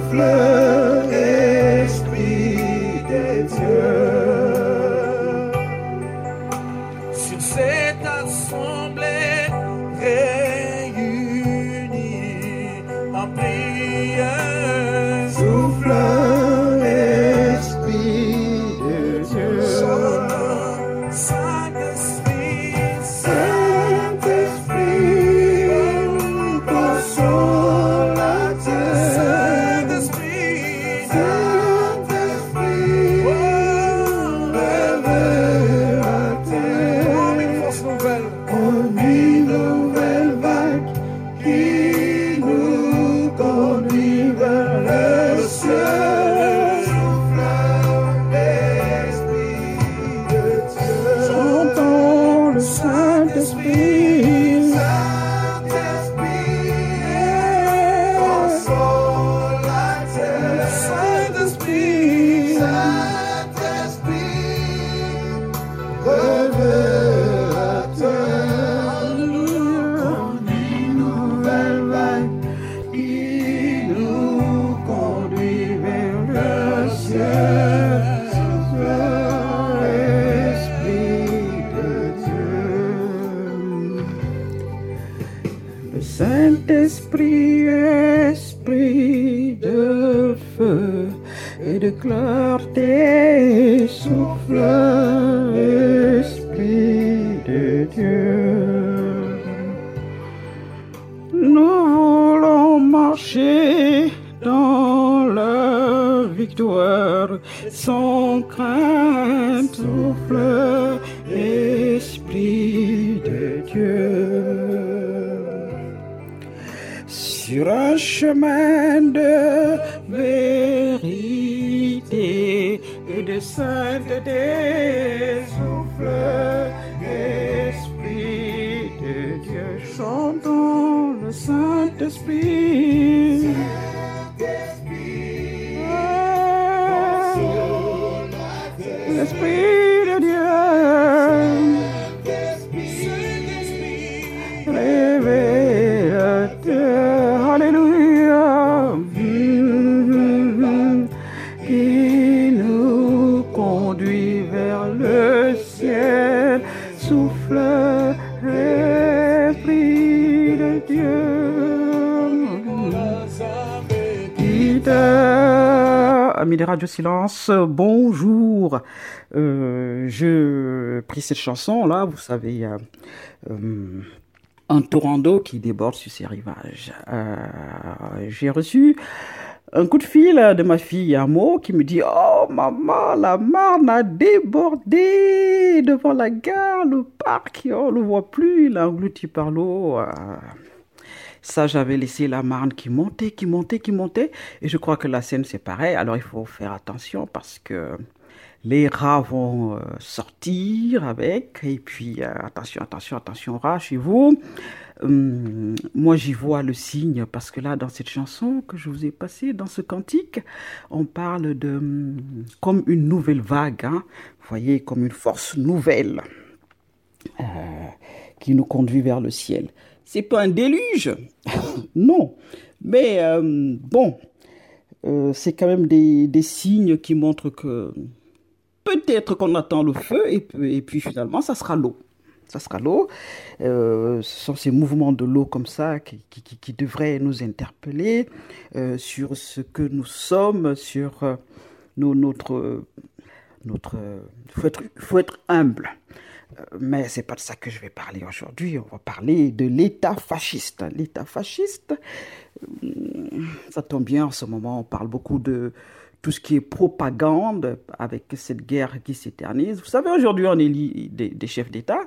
Souffle, Esprit de Dieu, sur cette assemblée réunie en prière. Souffle, Esprit de Dieu, Saint-Esprit, Saint-Esprit, consolateur, Saint-Esprit, Saint-Esprit, révélateur, comme une force nouvelle, comme une nouvelle vague qui nous conduit vers le ciel. Souffle, l'Esprit de Dieu, chantons le Saint-Esprit, Saint-Esprit, consolateur, Saint-Esprit, Saint-Esprit, révélateur, comme une nouvelle vague qui nous conduit vers le ciel. Souffle, Esprit de Dieu. Le Saint-Esprit, Esprit de feu et de clarté, souffle, Esprit de Dieu. Nous voulons marcher dans la victoire sans crainte, souffle, Esprit de Dieu. Sur un chemin de vérité et de sainteté, souffle, Esprit de Dieu. Chantons le Saint-Esprit. L'Esprit de Dieu, révélateur, alléluia, qui nous conduit vers le ciel. Souffle, Esprit de Dieu. Amis de Radio Silence, bonjour. Je pris cette chanson là, vous savez, un torrent d'eau qui déborde sur ses rivages. J'ai reçu un coup de fil de ma fille Amo qui me dit: oh maman, la Marne a débordé devant la gare, le parc, on ne le voit plus, il est englouti par l'eau. Ça, j'avais laissé la Marne qui montait. Et je crois que la Seine, c'est pareil. Alors, il faut faire attention parce que les rats vont sortir avec. Et puis, attention, rats chez vous. Moi, j'y vois le signe parce que là, dans cette chanson que je vous ai passée, dans ce cantique, on parle de comme une nouvelle vague. Hein, vous voyez, comme une force nouvelle qui nous conduit vers le ciel. C'est pas un déluge, non, mais c'est quand même des signes qui montrent que peut-être qu'on attend le feu et puis finalement ça sera l'eau. Ce sont ces mouvements de l'eau comme ça qui devraient nous interpeller sur ce que nous sommes, sur notre. Faut être humble. Mais c'est pas de ça que je vais parler aujourd'hui. On va parler de l'État fasciste. L'État fasciste, ça tombe bien en ce moment. On parle beaucoup de tout ce qui est propagande avec cette guerre qui s'éternise. Vous savez, aujourd'hui, on élit des chefs d'État.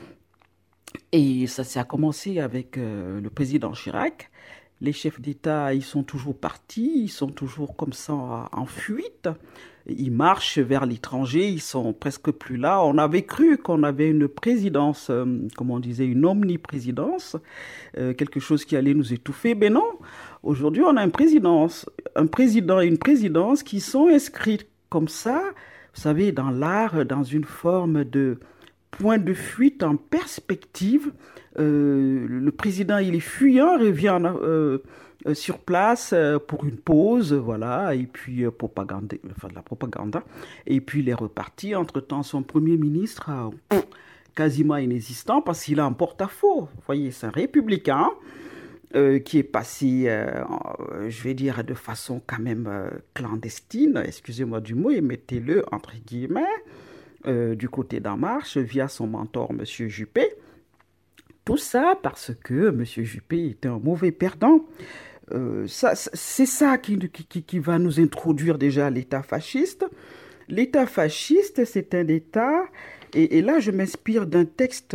Et ça a commencé avec le président Chirac. Les chefs d'État, ils sont toujours partis, ils sont toujours comme ça en fuite. Ils marchent vers l'étranger, ils sont presque plus là. On avait cru qu'on avait une présidence, comme on disait, une omniprésidence, quelque chose qui allait nous étouffer. Mais non, aujourd'hui on a un président et une présidence qui sont inscrits comme ça, vous savez, dans l'art, dans une forme de point de fuite en perspective. Le président, il est fuyant, revient sur place pour une pause, voilà, et puis de la propagande, et puis il est reparti. Entre-temps, son premier ministre, quasiment inexistant, parce qu'il a un porte-à-faux. Vous voyez, c'est un républicain qui est passé, je vais dire, de façon quand même clandestine, excusez-moi du mot, et mettez-le entre guillemets, du côté d'En Marche, via son mentor, M. Juppé. Tout ça parce que M. Juppé était un mauvais perdant. C'est ça qui va nous introduire déjà à l'État fasciste. L'État fasciste, c'est un État, et là je m'inspire d'un texte,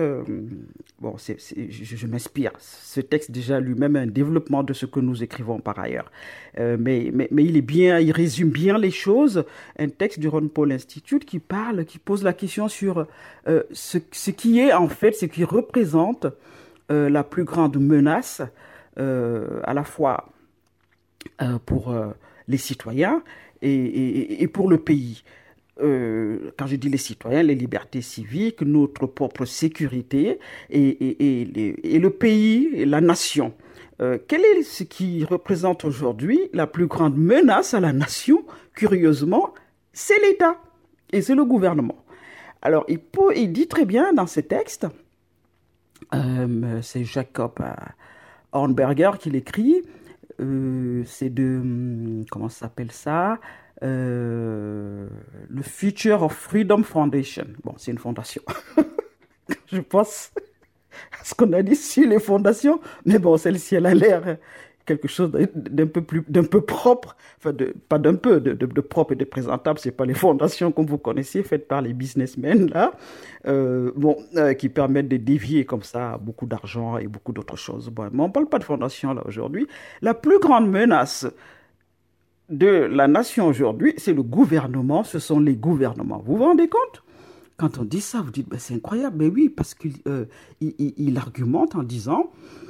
je m'inspire, ce texte déjà lui-même est un développement de ce que nous écrivons par ailleurs, mais il résume bien les choses, un texte du Ron Paul Institute qui pose la question sur ce qui est en fait, ce qui représente la plus grande menace, à la fois pour les citoyens et pour le pays. Quand je dis les citoyens, les libertés civiques, notre propre sécurité et le pays, et la nation. Quel est ce qui représente aujourd'hui la plus grande menace à la nation? Curieusement, c'est l'État et c'est le gouvernement. Alors, il dit très bien dans ce texte, c'est Jacob Hornberger qui l'écrit, c'est de, comment ça s'appelle ça, le Future of Freedom Foundation. Bon, c'est une fondation. Je pense à ce qu'on a dit sur les fondations, mais bon, celle-ci, elle a l'air quelque chose d'un peu propre, enfin, pas d'un peu, de propre et de présentable. C'est pas les fondations comme vous connaissez, faites par les businessmen, là, qui permettent de dévier comme ça beaucoup d'argent et beaucoup d'autres choses. Bon, mais on parle pas de fondation, là, aujourd'hui. La plus grande menace de la nation aujourd'hui, c'est le gouvernement, ce sont les gouvernements. Vous vous rendez compte? Quand on dit ça, vous dites, c'est incroyable. Mais oui, parce qu'il argumente en disant,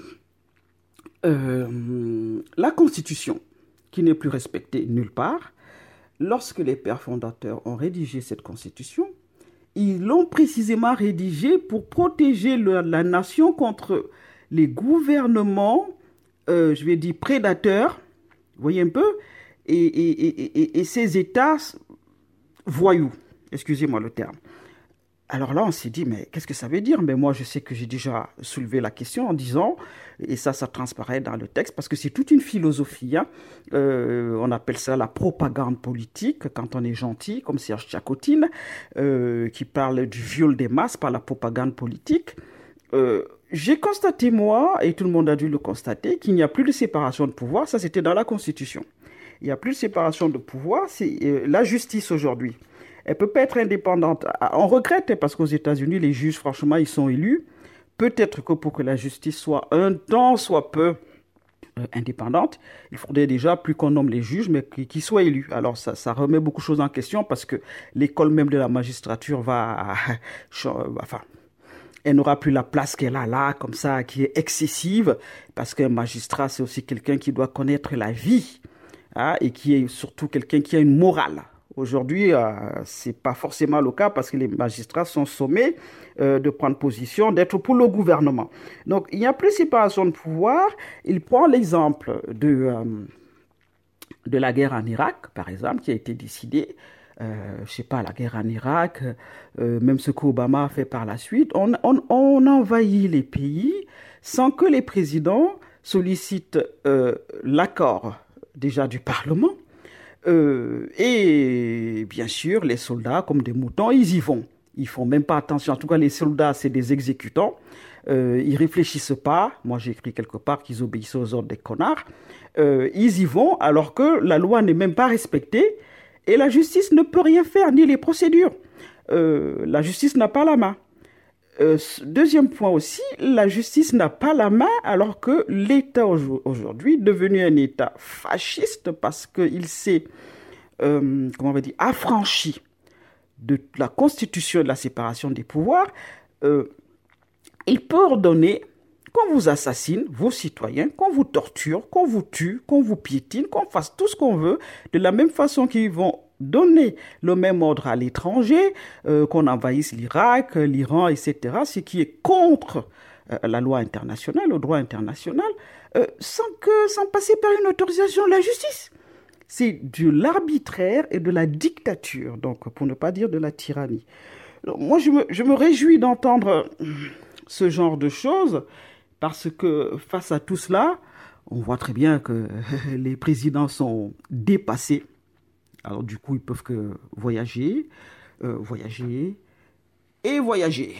la Constitution, qui n'est plus respectée nulle part, lorsque les pères fondateurs ont rédigé cette Constitution, ils l'ont précisément rédigée pour protéger la nation contre les gouvernements, je vais dire prédateurs, vous voyez un peu, et ces États voyous, excusez-moi le terme. Alors là, on s'est dit, mais qu'est-ce que ça veut dire? Mais moi, je sais que j'ai déjà soulevé la question en disant, et ça transparaît dans le texte, parce que c'est toute une philosophie, hein. On appelle ça la propagande politique, quand on est gentil, comme Serge Tchakotine, qui parle du viol des masses par la propagande politique. J'ai constaté, moi, et tout le monde a dû le constater, qu'il n'y a plus de séparation de pouvoir. Ça, c'était dans la Constitution. Il n'y a plus de séparation de pouvoir. C'est la justice aujourd'hui. Elle ne peut pas être indépendante. On regrette, parce qu'aux États-Unis, les juges, franchement, ils sont élus. Peut-être que pour que la justice soit un tant soit peu indépendante, il faudrait déjà plus qu'on nomme les juges, mais qu'ils soient élus. Alors ça remet beaucoup de choses en question, parce que l'école même de la magistrature elle n'aura plus la place qu'elle a là, comme ça, qui est excessive, parce qu'un magistrat, c'est aussi quelqu'un qui doit connaître la vie, hein, et qui est surtout quelqu'un qui a une morale. Aujourd'hui, c'est pas forcément le cas, parce que les magistrats sont sommés de prendre position, d'être pour le gouvernement. Donc, il n'y a plus de séparation de pouvoir. Il prend l'exemple de la guerre en Irak, par exemple, qui a été décidée. Je sais pas, la guerre en Irak, même ce qu'Obama a fait par la suite. On envahit les pays sans que les présidents sollicitent l'accord déjà du Parlement. Et bien sûr, les soldats, comme des moutons, ils y vont. Ils font même pas attention. En tout cas, les soldats, c'est des exécutants. Ils réfléchissent pas. Moi, j'ai écrit quelque part qu'ils obéissent aux ordres des connards. Ils y vont alors que la loi n'est même pas respectée et la justice ne peut rien faire, ni les procédures. La justice n'a pas la main. Deuxième point aussi, la justice n'a pas la main alors que l'État aujourd'hui, devenu un État fasciste parce qu'il s'est, affranchi de la constitution et de la séparation des pouvoirs, il peut ordonner qu'on vous assassine, vos citoyens, qu'on vous torture, qu'on vous tue, qu'on vous piétine, qu'on fasse tout ce qu'on veut, de la même façon qu'ils vont donner le même ordre à l'étranger, qu'on envahisse l'Irak, l'Iran, etc., ce qui est contre la loi internationale, le droit international, sans passer par une autorisation de la justice. C'est de l'arbitraire et de la dictature, donc pour ne pas dire de la tyrannie. Alors, moi, je me réjouis d'entendre ce genre de choses parce que face à tout cela, on voit très bien que les présidents sont dépassés. Alors du coup, ils peuvent que voyager, voyager et voyager.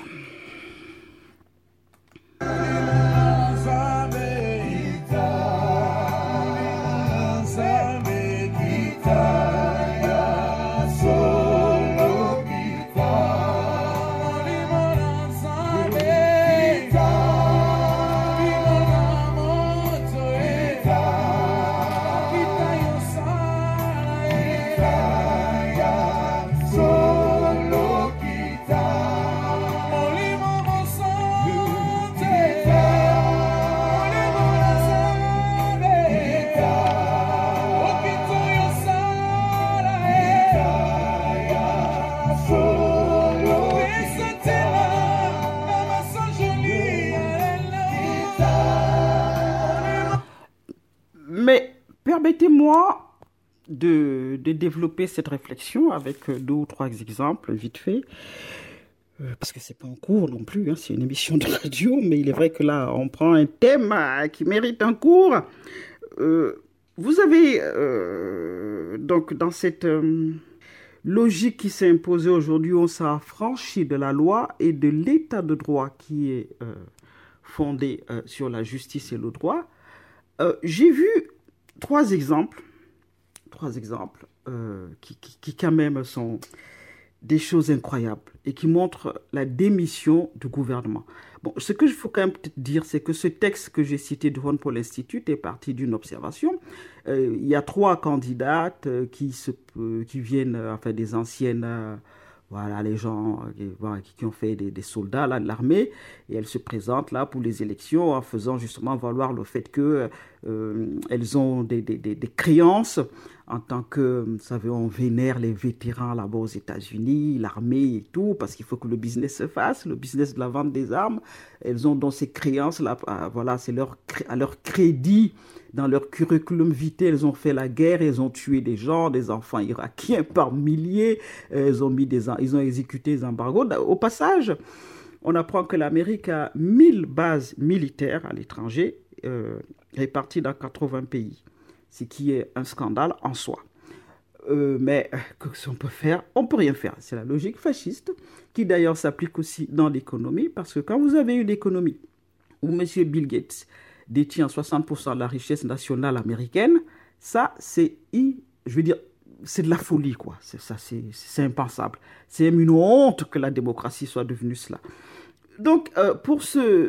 Mais permettez-moi de développer cette réflexion avec deux ou trois exemples vite fait, parce que c'est pas en cours non plus, hein, c'est une émission de radio, mais il est vrai que là, on prend un thème qui mérite un cours. Vous avez donc dans cette logique qui s'est imposée aujourd'hui, on s'est affranchi de la loi et de l'état de droit qui est fondé sur la justice et le droit. J'ai vu trois exemples qui quand même sont des choses incroyables et qui montrent la démission du gouvernement. Bon, ce que je faut quand même peut-être dire, c'est que ce texte que j'ai cité du Ron Paul Institute est parti d'une observation. Il y a trois candidates qui viennent, enfin des anciennes, voilà, les gens qui ont fait des soldats là, de l'armée, et elles se présentent là pour les élections en faisant justement valoir le fait que elles ont des créances en tant que, vous savez, on vénère les vétérans là-bas aux États-Unis, l'armée et tout, parce qu'il faut que le business se fasse, le business de la vente des armes. Elles ont donc ces créances là, voilà, c'est à leur crédit, dans leur curriculum vitae, elles ont fait la guerre, elles ont tué des gens, des enfants irakiens par milliers, ils ont exécuté des embargos. Au passage, on apprend que l'Amérique a 1000 bases militaires à l'étranger, réparties dans 80 pays, ce qui est un scandale en soi. Mais qu'est-ce qu'on peut faire? On ne peut rien faire. C'est la logique fasciste, qui d'ailleurs s'applique aussi dans l'économie, parce que quand vous avez une économie où M. Bill Gates détient 60% de la richesse nationale américaine, ça, c'est de la folie, quoi. C'est impensable. C'est même une honte que la démocratie soit devenue cela. Donc, pour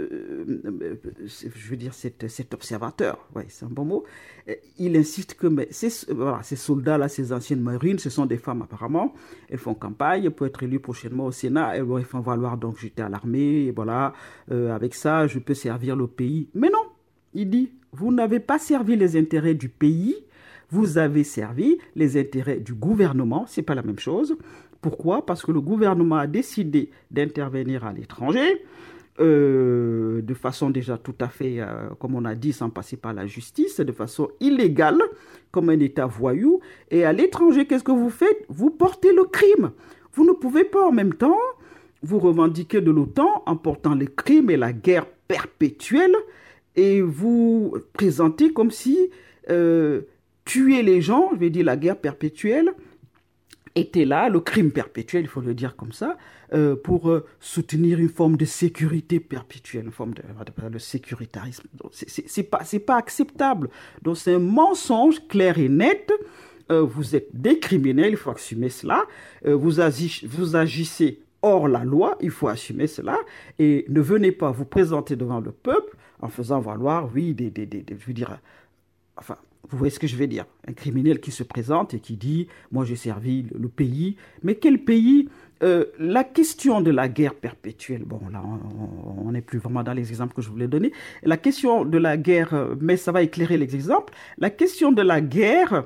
cet observateur, ouais, c'est un bon mot, il insiste que ces soldats-là, ces anciennes marines, ce sont des femmes apparemment, elles font campagne pour être élues prochainement au Sénat, elles font valoir donc j'étais à l'armée, et voilà, avec ça, je peux servir le pays. Mais non, il dit, vous n'avez pas servi les intérêts du pays, vous avez servi les intérêts du gouvernement, c'est pas la même chose. Pourquoi? Parce que le gouvernement a décidé d'intervenir à l'étranger, de façon déjà tout à fait, comme on a dit, sans passer par la justice, de façon illégale, comme un État voyou. Et à l'étranger, qu'est-ce que vous faites? Vous portez le crime. Vous ne pouvez pas en même temps vous revendiquer de l'OTAN en portant les crimes et la guerre perpétuelle et vous présenter comme si tuer les gens, je vais dire la guerre perpétuelle, était là, le crime perpétuel, il faut le dire comme ça, pour soutenir une forme de sécurité perpétuelle, une forme de sécuritarisme. C'est pas acceptable. Donc c'est un mensonge clair et net. Vous êtes des criminels, il faut assumer cela. Vous agissez hors la loi, il faut assumer cela. Et ne venez pas vous présenter devant le peuple en faisant valoir, oui, je veux dire, enfin, vous voyez ce que je vais dire. Un criminel qui se présente et qui dit « Moi, j'ai servi le pays. » Mais quel pays? La question de la guerre perpétuelle, bon, là, on n'est plus vraiment dans les exemples que je voulais donner. La question de la guerre, mais ça va éclairer les exemples. La question de la guerre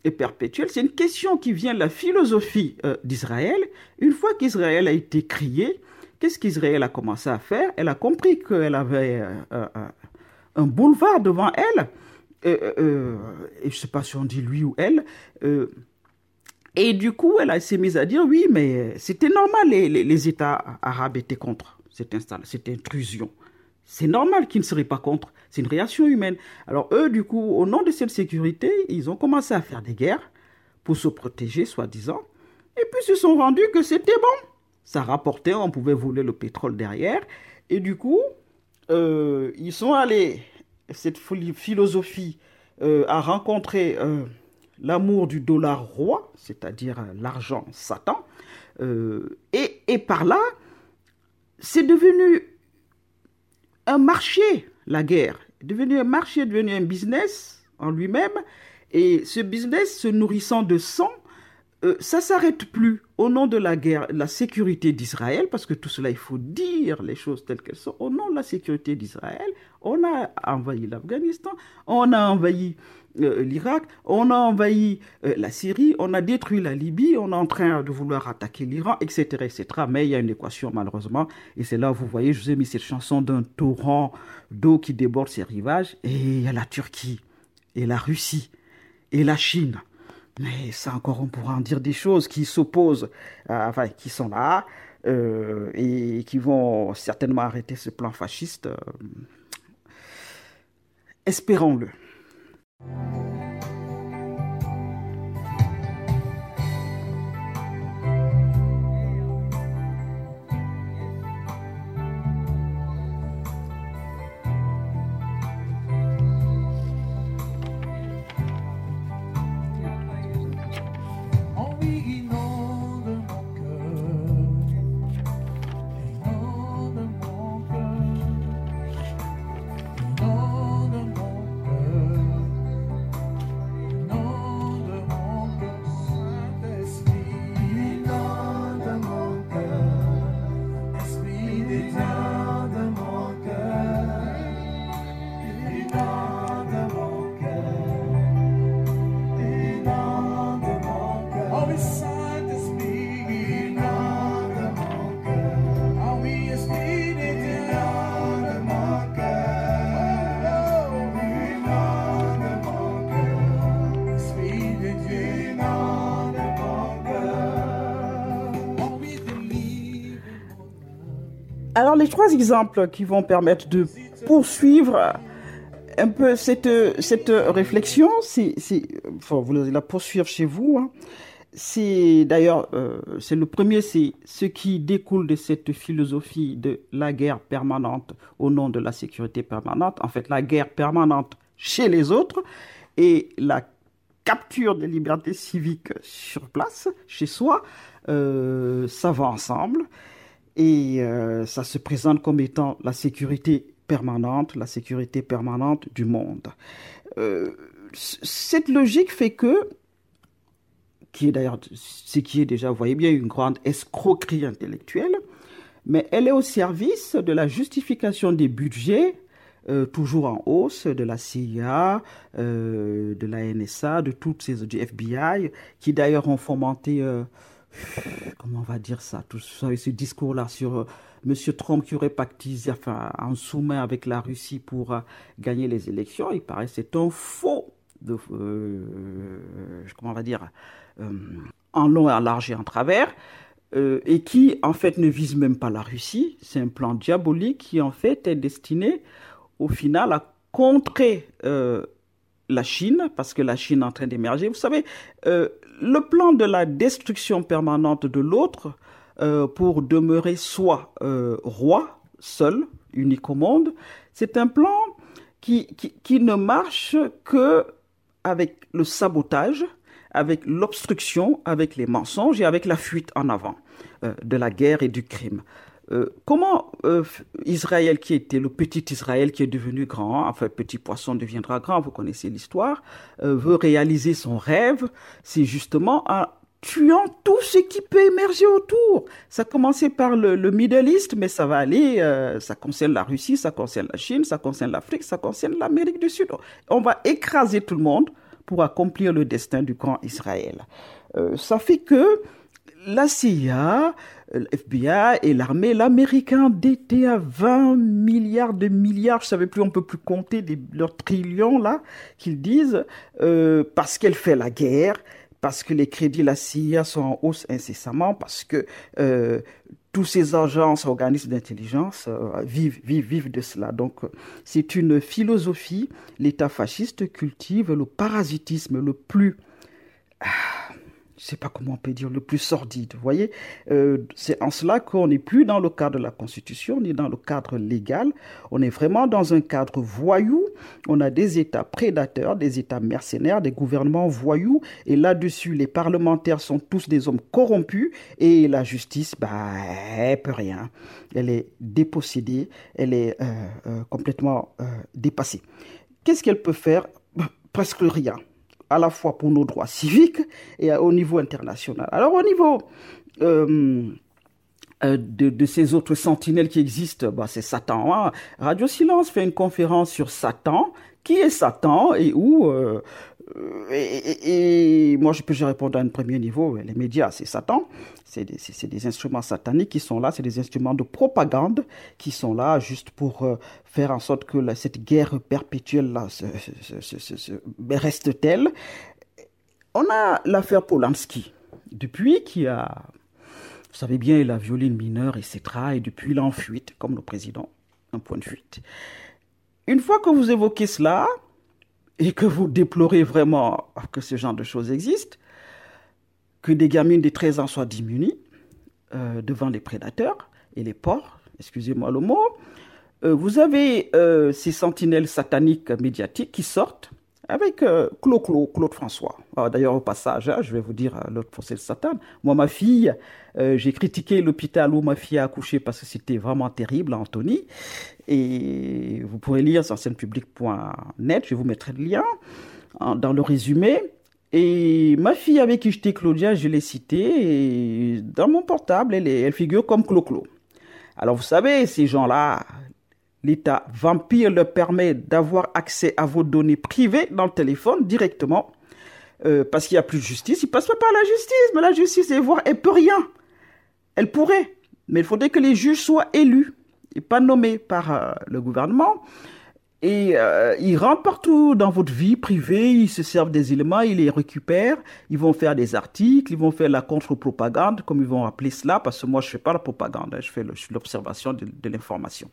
et perpétuelle. C'est une question qui vient de la philosophie d'Israël. Une fois qu'Israël a été créé, qu'est-ce qu'Israël a commencé à faire? Elle a compris qu'elle avait un boulevard devant elle. Et je ne sais pas si on dit lui ou elle. Et du coup, elle s'est mise à dire, oui, mais c'était normal, les États arabes étaient contre cette intrusion. C'est normal qu'ils ne seraient pas contre. C'est une réaction humaine. Alors eux, du coup, au nom de cette sécurité, ils ont commencé à faire des guerres pour se protéger, soi-disant. Et puis ils se sont rendus que c'était bon. Ça rapportait, on pouvait voler le pétrole derrière. Et du coup, ils sont allés, cette philosophie a rencontré l'amour du dollar roi, c'est-à-dire l'argent Satan. Et par là, c'est devenu un marché, la guerre. C'est devenu un marché, devenu un business en lui-même. Et ce business se nourrissant de sang, ça ne s'arrête plus au nom de la guerre, la sécurité d'Israël, parce que tout cela, il faut dire les choses telles qu'elles sont. Au nom de la sécurité d'Israël, on a envahi l'Afghanistan, on a envahi l'Irak, on a envahi la Syrie, on a détruit la Libye, on est en train de vouloir attaquer l'Iran, etc., etc. Mais il y a une équation, malheureusement, et c'est là où vous voyez, je vous ai mis cette chanson d'un torrent d'eau qui déborde ses rivages, et il y a la Turquie, et la Russie, et la Chine. Mais ça encore, on pourra en dire des choses qui s'opposent, enfin, qui sont là, et qui vont certainement arrêter ce plan fasciste. Espérons-le. Alors, les trois exemples qui vont permettre de poursuivre un peu cette réflexion, faut vous la poursuivre chez vous. Hein. C'est d'ailleurs, c'est le premier, c'est ce qui découle de cette philosophie de la guerre permanente au nom de la sécurité permanente. En fait, la guerre permanente chez les autres et la capture des libertés civiques sur place, chez soi, ça va ensemble. Et ça se présente comme étant la sécurité permanente du monde. Cette logique fait que, qui est d'ailleurs, ce qui est déjà, vous voyez bien, une grande escroquerie intellectuelle, mais elle est au service de la justification des budgets, toujours en hausse, de la CIA, de la NSA, de toutes ces, du FBI, qui d'ailleurs ont fomenté... comment on va dire ça, tout ça, ce discours-là sur M. Trump qui aurait pactisé, enfin, en sous-main avec la Russie pour gagner les élections. Il paraît que c'est un faux, comment on va dire, en long et en large et en travers, et qui, en fait, ne vise même pas la Russie. C'est un plan diabolique qui, en fait, est destiné, au final, à contrer la Chine, parce que la Chine est en train d'émerger. Vous savez, le plan de la destruction permanente de l'autre pour demeurer soit roi, seul, unique au monde, c'est un plan qui ne marche que avec le sabotage, avec l'obstruction, avec les mensonges et avec la fuite en avant de la guerre et du crime. Comment Israël, qui était le petit Israël qui est devenu grand, enfin petit poisson deviendra grand, vous connaissez l'histoire, veut réaliser son rêve, c'est justement en tuant tout ce qui peut émerger autour. Ça a commencé par le Middle East, mais ça va aller, ça concerne la Russie, ça concerne la Chine, ça concerne l'Afrique, ça concerne l'Amérique du Sud. On va écraser tout le monde pour accomplir le destin du grand Israël. Ça fait que la CIA, le FBI et l'armée, l'américain était à 20 milliards de milliards, je ne savais plus, on ne peut plus compter leurs trillions là, qu'ils disent, parce qu'elle fait la guerre, parce que les crédits de la CIA sont en hausse incessamment, parce que tous ces agences, organismes d'intelligence vivent de cela. Donc, c'est une philosophie. L'État fasciste cultive le parasitisme le plus... je ne sais pas comment on peut dire, le plus sordide. Vous voyez, c'est en cela qu'on n'est plus dans le cadre de la Constitution, ni dans le cadre légal. On est vraiment dans un cadre voyou. On a des États prédateurs, des États mercenaires, des gouvernements voyous. Et là-dessus, les parlementaires sont tous des hommes corrompus. Et la justice, elle peut rien. Elle est dépossédée. Elle est complètement dépassée. Qu'est-ce qu'elle peut faire? Presque rien. À la fois pour nos droits civiques et au niveau international. Alors au niveau de ces autres sentinelles qui existent, c'est Satan. Hein. Radio Silence fait une conférence sur Satan. Qui est Satan et où et moi, je peux répondre à un premier niveau. Les médias, c'est Satan. C'est des instruments sataniques qui sont là. C'est des instruments de propagande qui sont là juste pour faire en sorte que cette guerre perpétuelle là, reste telle. On a l'affaire Polanski. Depuis qu'il a, vous savez bien, il a violé une mineure, etc. Et depuis, il est en fuite, comme le président. Un point de fuite. Une fois que vous évoquez cela, et que vous déplorez vraiment que ce genre de choses existent, que des gamines de 13 ans soient démunies devant les prédateurs et les porcs, excusez-moi le mot, vous avez ces sentinelles sataniques médiatiques qui sortent avec Claude François. Alors, d'ailleurs, au passage, je vais vous dire l'autre procès de Satan. Moi, ma fille, j'ai critiqué l'hôpital où ma fille a accouché parce que c'était vraiment terrible, Anthony. Et vous pourrez lire sur scenepublique.net, je vous mettrai le lien dans le résumé. Et ma fille avec qui j'étais Claudia, je l'ai citée, et dans mon portable, elle figure comme Clo-Clo. Alors vous savez, ces gens-là, l'État vampire leur permet d'avoir accès à vos données privées dans le téléphone directement, parce qu'il n'y a plus de justice. Ils ne passent pas par la justice, mais la justice, elle ne peut rien. Elle pourrait, mais il faudrait que les juges soient élus et pas nommés par le gouvernement. Et ils rentrent partout dans votre vie privée, ils se servent des éléments, ils les récupèrent, ils vont faire des articles, ils vont faire la contre-propagande, comme ils vont appeler cela, parce que moi je ne fais pas la propagande, je fais l'observation de l'information.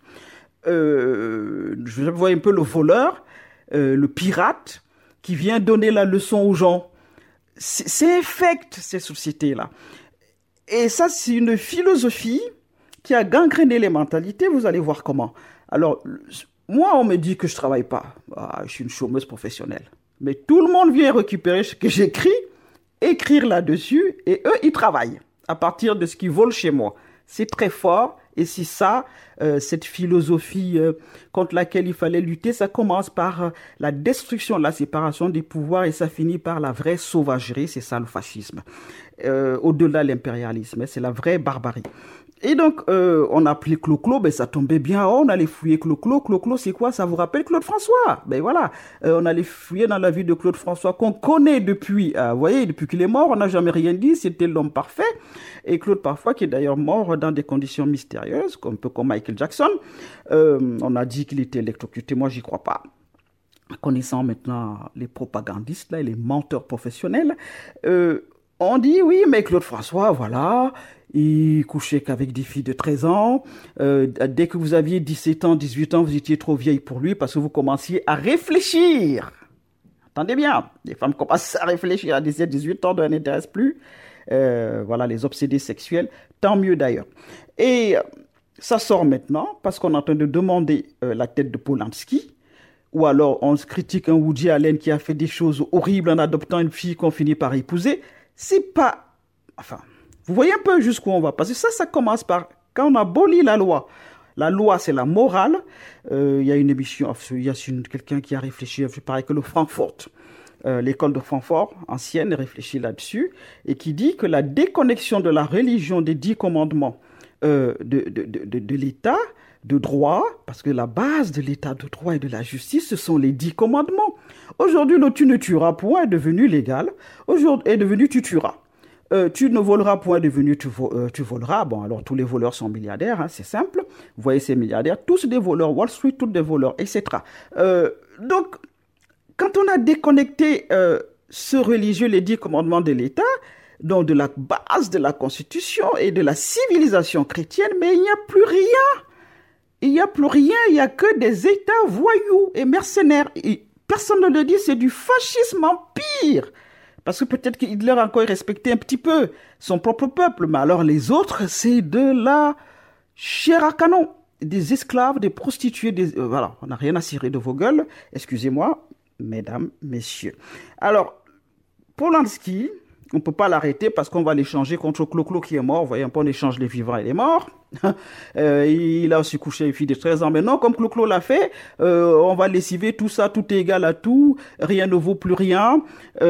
Je vois un peu le voleur, le pirate, qui vient donner la leçon aux gens. C'est infect, ces sociétés-là. Et ça, c'est une philosophie qui a gangréné les mentalités, vous allez voir comment. Alors, moi, on me dit que je ne travaille pas. Je suis une chômeuse professionnelle. Mais tout le monde vient récupérer ce que j'écris, écrire là-dessus, et eux, ils travaillent à partir de ce qu'ils volent chez moi. C'est très fort, et c'est ça, cette philosophie contre laquelle il fallait lutter, ça commence par la destruction, la séparation des pouvoirs, et ça finit par la vraie sauvagerie, c'est ça le fascisme. Au-delà de l'impérialisme, c'est la vraie barbarie. Et donc, on a appelé Clo-Clo, ça tombait bien, on allait fouiller Clo-Clo. Clo-Clo, c'est quoi? Ça vous rappelle Claude François? Voilà, on allait fouiller dans la vie de Claude François, qu'on connaît depuis, vous voyez, depuis qu'il est mort, on n'a jamais rien dit, c'était l'homme parfait. Et Claude parfois, qui est d'ailleurs mort dans des conditions mystérieuses, un peu comme Michael Jackson. On a dit qu'il était électrocuté, moi j'y crois pas. Connaissant maintenant les propagandistes, là, et les menteurs professionnels, on dit oui, mais Claude François, voilà, il couchait qu'avec des filles de 13 ans. Dès que vous aviez 17 ans, 18 ans, vous étiez trop vieille pour lui parce que vous commenciez à réfléchir. Attendez bien, les femmes commencent à réfléchir à 17, 18 ans, ne l'intéresse plus. Voilà, les obsédés sexuels, tant mieux d'ailleurs. Et ça sort maintenant parce qu'on est en train de demander la tête de Polanski. Ou alors on critique un Woody Allen qui a fait des choses horribles en adoptant une fille qu'on finit par épouser. C'est pas... Enfin, vous voyez un peu jusqu'où on va. Parce que ça commence par... Quand on abolit la loi, c'est la morale. Il y a une émission, il y a quelqu'un qui a réfléchi, je pareil que le Francfort. L'école de Francfort, ancienne, réfléchit là-dessus. Et qui dit que la déconnexion de la religion des 10 commandements de l'État de droit, parce que la base de l'État de droit et de la justice, ce sont les 10 commandements. Aujourd'hui, le tu ne tueras point est devenu légal. Aujourd'hui, est devenu tu tueras. Tu ne voleras point est devenu tu voleras. Bon, alors tous les voleurs sont milliardaires, hein, c'est simple. Vous voyez ces milliardaires, tous des voleurs, Wall Street, tous des voleurs, etc. Donc, quand on a déconnecté ce religieux, les 10 commandements de l'État, donc de la base de la Constitution et de la civilisation chrétienne, mais il n'y a plus rien. Il n'y a plus rien, il n'y a que des États voyous et mercenaires. Et personne ne le dit, c'est du fascisme en pire. Parce que peut-être qu'Hitler encore respectait un petit peu son propre peuple, mais alors les autres, c'est de la chair à canon. Des esclaves, des prostituées, voilà, on n'a rien à cirer de vos gueules, excusez-moi, mesdames, messieurs. Alors, Polanski, on ne peut pas l'arrêter parce qu'on va l'échanger contre Clo-Clo qui est mort. Vous voyez un peu, on échange les vivants et les morts. Il a aussi couché une fille de 13 ans. Mais non, comme Clo-Clo l'a fait, on va lessiver tout ça, tout est égal à tout, rien ne vaut plus rien.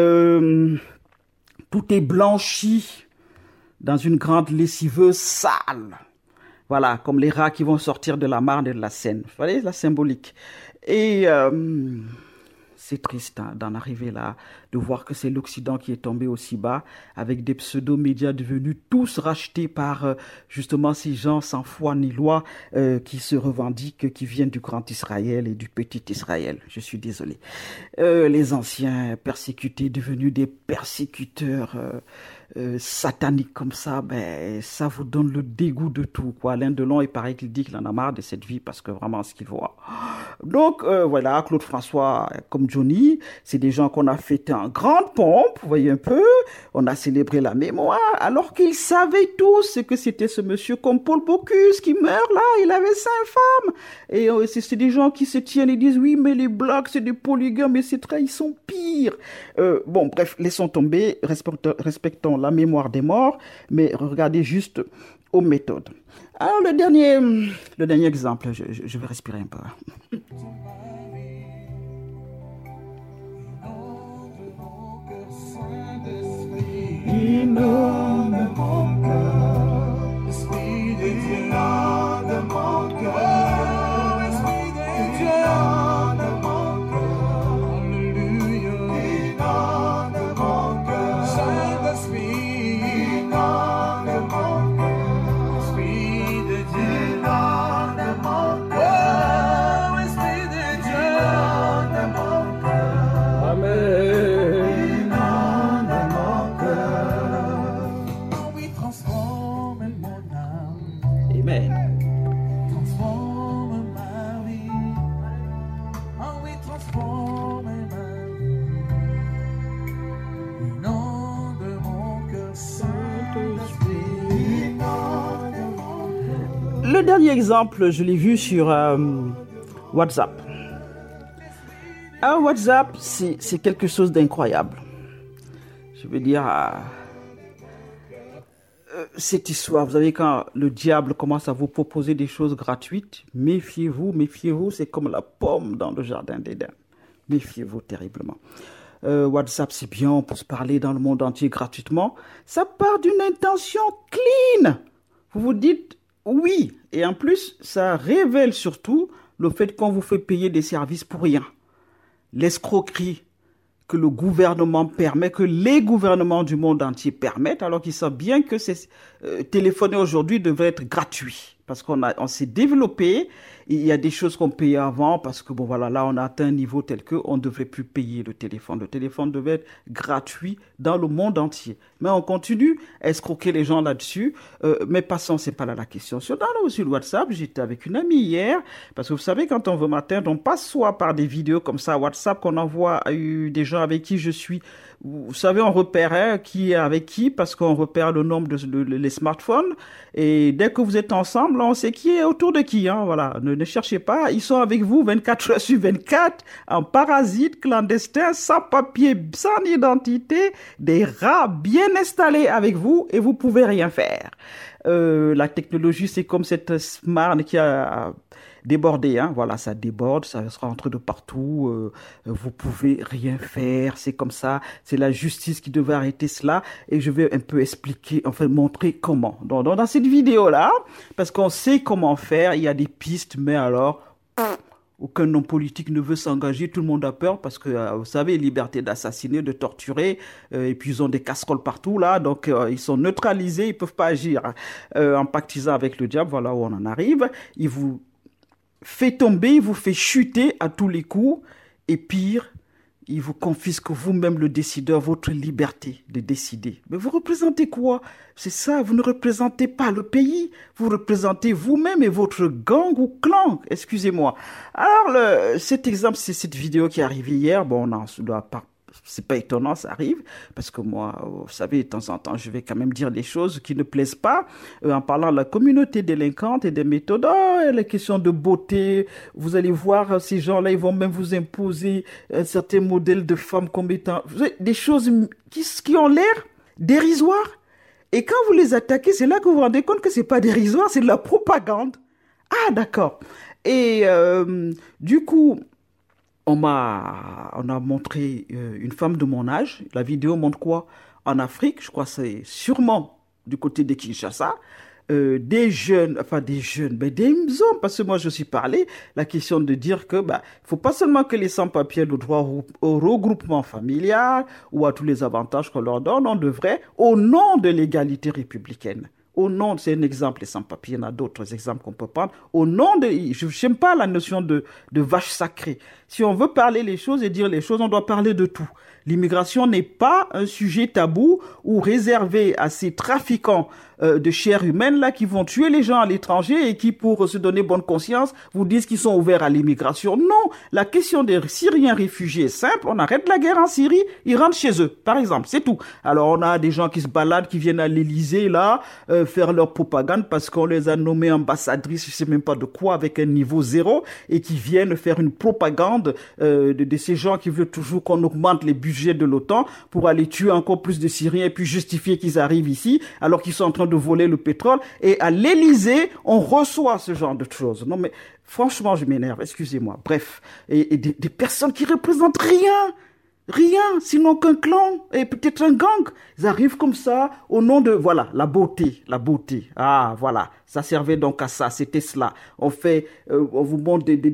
Tout est blanchi dans une grande lessiveuse sale. Voilà, comme les rats qui vont sortir de la Marne et de la Seine. Vous voyez, la symbolique. Et c'est triste hein, d'en arriver là, de voir que c'est l'Occident qui est tombé aussi bas, avec des pseudo-médias devenus tous rachetés par justement ces gens sans foi ni loi qui se revendiquent, qui viennent du grand Israël et du petit Israël. Je suis désolé. Les anciens persécutés devenus des persécuteurs sataniques comme ça, ben ça vous donne le dégoût de tout, quoi. Alain Delon, il paraît qu'il dit qu'il en a marre de cette vie parce que vraiment ce qu'il voit. Donc voilà, Claude François comme Johnny, c'est des gens qu'on a fêtés en grande pompe, vous voyez un peu, on a célébré la mémoire, alors qu'ils savaient tous ce que c'était ce monsieur comme Paul Bocuse qui meurt là, il avait 5 femmes. Et c'est des gens qui se tiennent et disent oui mais les blacks c'est des polygames, etc. Ils sont pires. Bon bref, laissons tomber, respectons la mémoire des morts, mais regardez juste aux méthodes. Alors le dernier exemple, je vais respirer un peu. Inonde mon cœur, esprit de Dieu, inonde mon cœur, esprit de Dieu, inonde mon cœur, alléluia, inonde mon cœur, Saint-Esprit, inonde mon cœur, esprit de Dieu, inonde mon cœur, esprit de Dieu, inonde mon cœur, amen. Le dernier exemple, je l'ai vu sur WhatsApp. WhatsApp, c'est quelque chose d'incroyable. Je veux dire, cette histoire, vous savez, quand le diable commence à vous proposer des choses gratuites, méfiez-vous, c'est comme la pomme dans le jardin d'Éden. Méfiez-vous terriblement. WhatsApp, c'est bien, on peut se parler dans le monde entier gratuitement. Ça part d'une intention clean. Vous vous dites oui. Et en plus, ça révèle surtout le fait qu'on vous fait payer des services pour rien. L'escroquerie que le gouvernement permet, que les gouvernements du monde entier permettent, alors qu'ils savent bien que téléphoner aujourd'hui devrait être gratuit. Parce on s'est développé, il y a des choses qu'on payait avant, parce que bon voilà, là on a atteint un niveau tel qu'on ne devrait plus payer le téléphone. Le téléphone devait être gratuit dans le monde entier. Mais on continue à escroquer les gens là-dessus. Mais passons, c'est pas là la question. Sur le WhatsApp, j'étais avec une amie hier, parce que vous savez, quand on veut m'atteindre, on passe soit par des vidéos comme ça, WhatsApp, qu'on envoie à des gens avec qui je suis. Vous savez, on repère qui est avec qui, parce qu'on repère le nombre les smartphones. Et dès que vous êtes ensemble, on sait qui est autour de qui. Hein, voilà. Ne cherchez pas. Ils sont avec vous 24 heures sur 24, en parasites, clandestins, sans papier, sans identité, des rats bien installés avec vous et vous pouvez rien faire. La technologie, c'est comme cette marne qui a débordé, hein. Voilà, ça déborde, ça rentre de partout, vous pouvez rien faire, c'est comme ça, c'est la justice qui devait arrêter cela, et je vais un peu expliquer, enfin montrer comment. Dans cette vidéo-là, parce qu'on sait comment faire, il y a des pistes, mais alors, aucun homme politique ne veut s'engager, tout le monde a peur parce que, vous savez, liberté d'assassiner, de torturer, et puis ils ont des casseroles partout là, donc ils sont neutralisés, ils peuvent pas agir en pactisant avec le diable, voilà où on en arrive. Il vous fait tomber, il vous fait chuter à tous les coups, et pire, il vous confisque vous-même le décideur, votre liberté de décider. Mais vous représentez quoi? C'est ça, vous ne représentez pas le pays, vous représentez vous-même et votre gang ou clan, excusez-moi. Alors, cet exemple, c'est cette vidéo qui est arrivée hier. Bon, non, ça doit pas, c'est pas étonnant, ça arrive, parce que moi, vous savez, de temps en temps, je vais quand même dire des choses qui ne plaisent pas, en parlant de la communauté délinquante et des méthodes. Oh, les questions de beauté, vous allez voir, ces gens-là, ils vont même vous imposer un certain modèle de femme comme étant, des choses qui ont l'air dérisoires. Et quand vous les attaquez, c'est là que vous vous rendez compte que c'est pas dérisoire, c'est de la propagande. Ah, d'accord. Et du coup, on a montré une femme de mon âge. La vidéo montre quoi? En Afrique, je crois que c'est sûrement du côté de Kinshasa, des jeunes, mais des hommes, parce que moi je suis parlé, la question de dire que, faut pas seulement que les sans-papiers aient le droit au regroupement familial ou à tous les avantages qu'on leur donne, on devrait, au nom de l'égalité républicaine, au nom, c'est un exemple, les sans-papiers, il y en a d'autres exemples qu'on peut prendre, au nom de, je n'aime pas la notion de vache sacrée. Si on veut parler les choses et dire les choses, on doit parler de tout. L'immigration n'est pas un sujet tabou ou réservé à ces trafiquants de chair humaine là qui vont tuer les gens à l'étranger et qui, pour se donner bonne conscience, vous disent qu'ils sont ouverts à l'immigration. Non, la question des Syriens réfugiés est simple. On arrête la guerre en Syrie, ils rentrent chez eux, par exemple, c'est tout. Alors on a des gens qui se baladent, qui viennent à l'Élysée là, faire leur propagande parce qu'on les a nommés ambassadrices, je sais même pas de quoi, avec un niveau 0, et qui viennent faire une propagande de ces gens qui veulent toujours qu'on augmente les budgets de l'OTAN pour aller tuer encore plus de Syriens et puis justifier qu'ils arrivent ici alors qu'ils sont en train de voler le pétrole. Et à l'Élysée, on reçoit ce genre de choses. Non mais franchement, je m'énerve, excusez-moi. Bref, et des personnes qui représentent rien, sinon qu'un clan et peut-être un gang. Ils arrivent comme ça au nom de, voilà, la beauté. Ah, voilà. Ça servait donc à ça, c'était cela. On vous montre des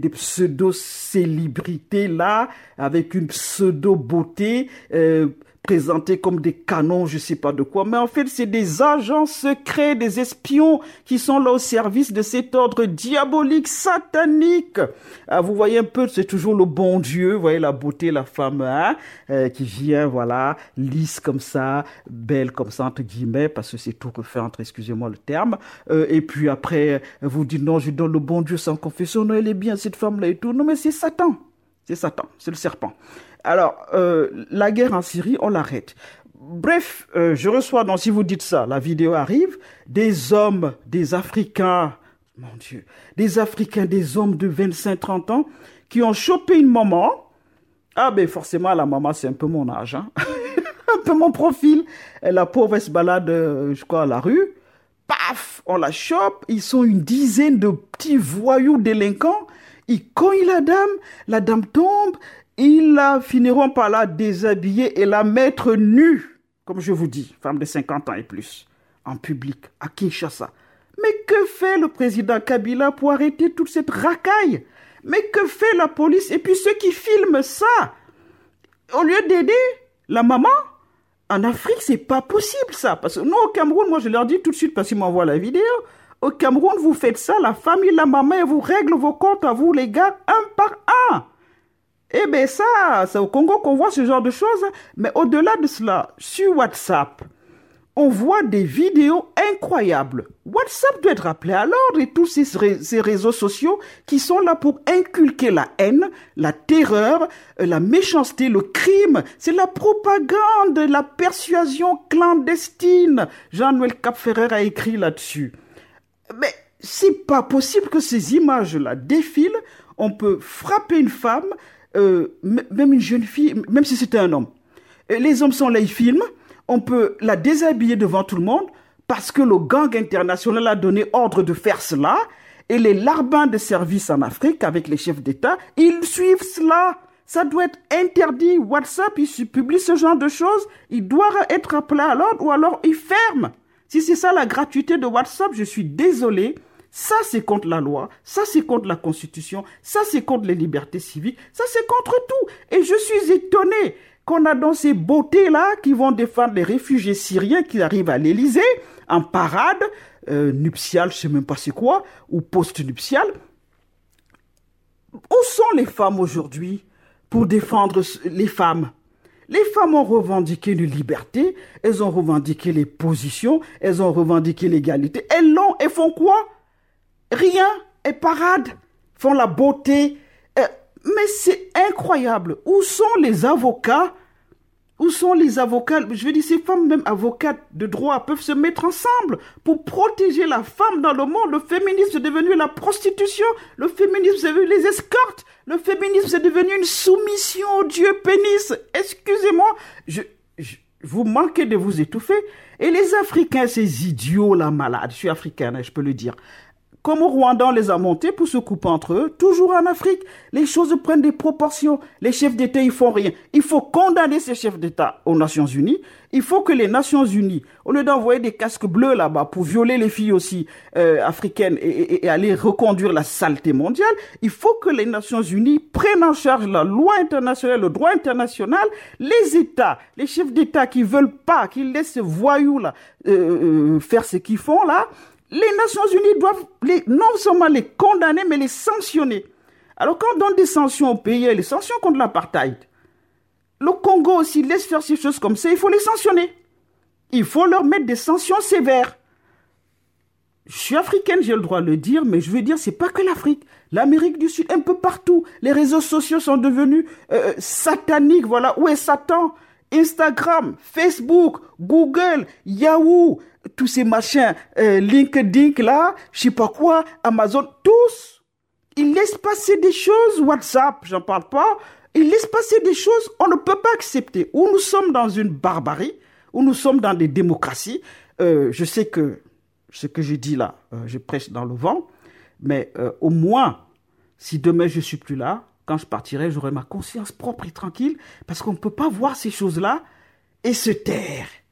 pseudo-célébrités là, avec une pseudo-beauté, présentés comme des canons, je sais pas de quoi, mais en fait, c'est des agents secrets, des espions qui sont là au service de cet ordre diabolique, satanique. Ah, vous voyez un peu, c'est toujours le bon Dieu, vous voyez la beauté, la femme, qui vient, voilà, lisse comme ça, belle comme ça, entre guillemets, parce que c'est tout refait entre, excusez-moi le terme, et puis après, vous dites non, je donne le bon Dieu sans confession, non, elle est bien, cette femme-là et tout, non, mais c'est Satan, c'est le serpent. Alors, la guerre en Syrie, on l'arrête. Bref, je reçois, donc si vous dites ça, la vidéo arrive, des hommes, des Africains, mon Dieu, des Africains, des hommes de 25-30 ans, qui ont chopé une maman. Ah ben forcément, la maman, c'est un peu mon âge, hein. Un peu mon profil. Et la pauvre, elle se balade, je crois, à la rue. Paf, on la chope. Ils sont une dizaine de petits voyous délinquants. Ils cognent la dame tombe. Ils la finiront par la déshabiller et la mettre nue, comme je vous dis, femme de 50 ans et plus, en public, à Kinshasa. Mais que fait le président Kabila pour arrêter toute cette racaille? Mais que fait la police? Et puis ceux qui filment ça, au lieu d'aider la maman, en Afrique, c'est pas possible ça. Parce que nous, au Cameroun, moi je leur dis tout de suite parce qu'ils m'envoient la vidéo, au Cameroun, vous faites ça, la famille, la maman, et vous règle vos comptes à vous, les gars, un par un. Eh bien ça, c'est au Congo qu'on voit ce genre de choses. Mais au-delà de cela, sur WhatsApp, on voit des vidéos incroyables. WhatsApp doit être appelé à l'ordre et tous ces réseaux sociaux qui sont là pour inculquer la haine, la terreur, la méchanceté, le crime. C'est la propagande, la persuasion clandestine. Jean-Noël Cap-Ferrer a écrit là-dessus. Mais c'est pas possible que ces images-là défilent. On peut frapper une femme, même une jeune fille, même si c'était un homme. Les hommes sont là, ils filment. On peut la déshabiller devant tout le monde parce que le gang international a donné ordre de faire cela. Et les larbins de service en Afrique, avec les chefs d'État, ils suivent cela. Ça doit être interdit. WhatsApp, il publie ce genre de choses. Il doit être appelé à l'ordre ou alors il ferme. Si c'est ça la gratuité de WhatsApp, je suis désolé. Ça, c'est contre la loi. Ça, c'est contre la Constitution. Ça, c'est contre les libertés civiques. Ça, c'est contre tout. Et je suis étonné qu'on a dans ces beautés-là qui vont défendre les réfugiés syriens qui arrivent à l'Élysée en parade nuptiale, je ne sais même pas c'est quoi, ou post-nuptiale. Où sont les femmes aujourd'hui pour défendre les femmes? Les femmes ont revendiqué une liberté, elles ont revendiqué les positions, elles ont revendiqué l'égalité. Elles l'ont et font quoi? Rien. Elles paradent, font la beauté. Mais c'est incroyable. Où sont les avocats? Où sont les avocats? Je veux dire, ces femmes, même avocates de droit, peuvent se mettre ensemble pour protéger la femme dans le monde. Le féminisme est devenu la prostitution. Le féminisme est devenu les escortes. Le féminisme est devenu une soumission au Dieu pénis. Excusez-moi, vous manquez de vous étouffer. Et les Africains, ces idiots-là malades, je suis africaine, hein, je peux le dire. Comme au Rwanda, on les a montés pour se couper entre eux. Toujours en Afrique, les choses prennent des proportions. Les chefs d'État, ils font rien. Il faut condamner ces chefs d'État aux Nations Unies. Il faut que les Nations Unies, au lieu d'envoyer des casques bleus là-bas pour violer les filles aussi africaines et aller reconduire la saleté mondiale, il faut que les Nations Unies prennent en charge la loi internationale, le droit international. Les États, les chefs d'État qui veulent pas, qui laissent ces voyous là faire ce qu'ils font là, les Nations Unies doivent non seulement les condamner, mais les sanctionner. Alors quand on donne des sanctions aux pays, les sanctions contre l'apartheid, le Congo aussi laisse faire ces choses comme ça, il faut les sanctionner. Il faut leur mettre des sanctions sévères. Je suis africaine, j'ai le droit de le dire, mais je veux dire, c'est pas que l'Afrique. L'Amérique du Sud, un peu partout. Les réseaux sociaux sont devenus sataniques, voilà. Où est Satan? Instagram, Facebook, Google, Yahoo, tous ces machins, LinkedIn là, je sais pas quoi, Amazon, tous, ils laissent passer des choses, WhatsApp, j'en parle pas, ils laissent passer des choses, on ne peut pas accepter. Ou nous sommes dans une barbarie, ou nous sommes dans des démocraties. Je sais que ce que je dis là, je prêche dans le vent, mais au moins, si demain je suis plus là, quand je partirai, j'aurai ma conscience propre et tranquille, parce qu'on ne peut pas voir ces choses-là et se taire.